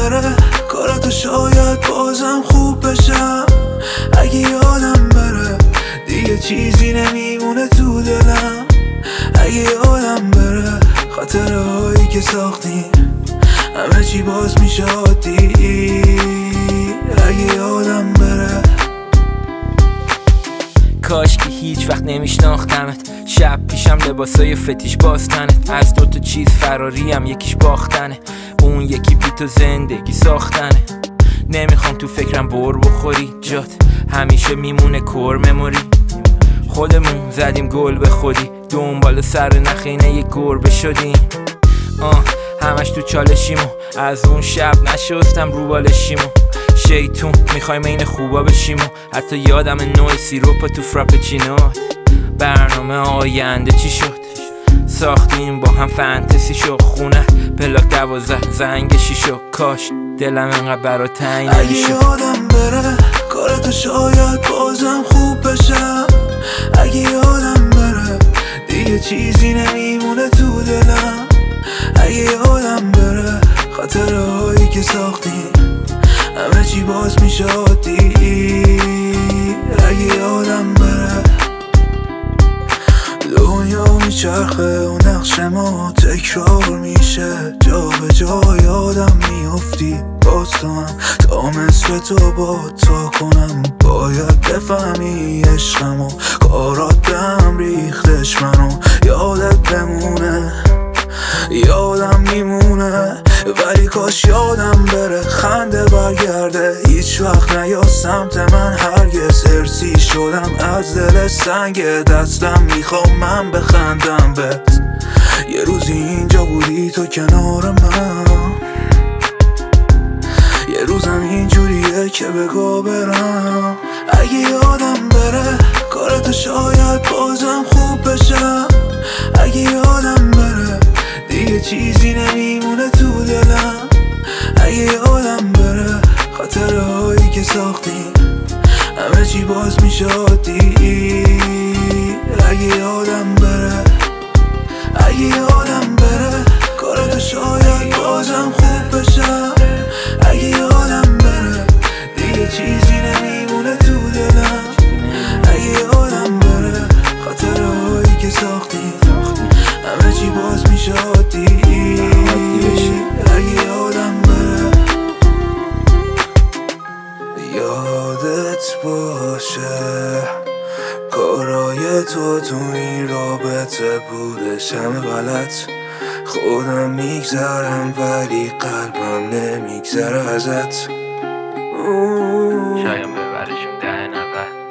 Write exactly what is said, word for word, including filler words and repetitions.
بره کاراتو شاید بازم خوب بشم. اگه یادم بره دیگه چیزی نمیمونه تو دلم. اگه یادم بره خاطره هایی که ساختیم همه چی باز میشه عادی. اگه یادم بره کاش که هیچ وقت نمیشناختمت. شب پیشم لباسای فتیش باستنت. از دوتا چیز فراریم، یکیش باختنه، اون یکی بی تو زندگی ساختنه. نمیخوام تو فکرم بر بخوری، جات همیشه میمونه کور مموری. خودمون زدیم گل به خودی، دنبال سر نخینه یک گربه شدیم. آه همش تو چالشیمو، از اون شب نشستم رو بالشیمو. شیطون میخوایم این خوبا بشیم و حتی یادم نوع سیروپا تو فراپچینو. برنامه آینده چی شد؟ ساختیم با هم فانتزی شو، خونه پلاک دوازده زنگ شیشو. کاش دلم انقدر برا تنگ اگه نمیشد. یادم بره کاراتو شاید بازم خوب بشم. اگه یادم بره دیگه چیزی نمیمونه تو دلم. اگه یادم بره خاطره هایی که ساختیم همه چی باز میشه عادی. اگه یادم بره دنیا میچرخه و نقش ما تکرار میشه، جا به جا یادم میافتی باز تو هم تا مثل تو با تا کنم. باید بفهمی عشقمو کارات بهم ریختش منو. یادت بمونه یادم میمونه ولی کاش یادم بره خنده برگرده هیچ وقت نیا سمت من هرگز. ارسی شدم از دل سنگ دستم، میخوام من بخندم بهت. یه روزی اینجا بودی تو کنار من، یه روزم اینجوریه که بگو برم. اگه یادم بره کاراتو شاید بازم خوب بشم. اگه یادم بره دیگه چیزی نمیمونه تو دلم. اگه یادم بره خاطره هایی که ساختیم همه چی باز میشه عادی. اگه یادم بره اگه یادم بره کاراتو شاید بازم خوب بشم. اگه یادم بره دیگه چیزی نمیمونه تو دلم. اگه یادم بره خاطره هایی که ساختیم همه چی باز میشه عادی. اگه یادم بره یادت باشه کارای تو تو این رابطه بودش همه غلط. خودم میگذرم ولی قلبم نمیگذره ازت. شاید ببرشون ده نفر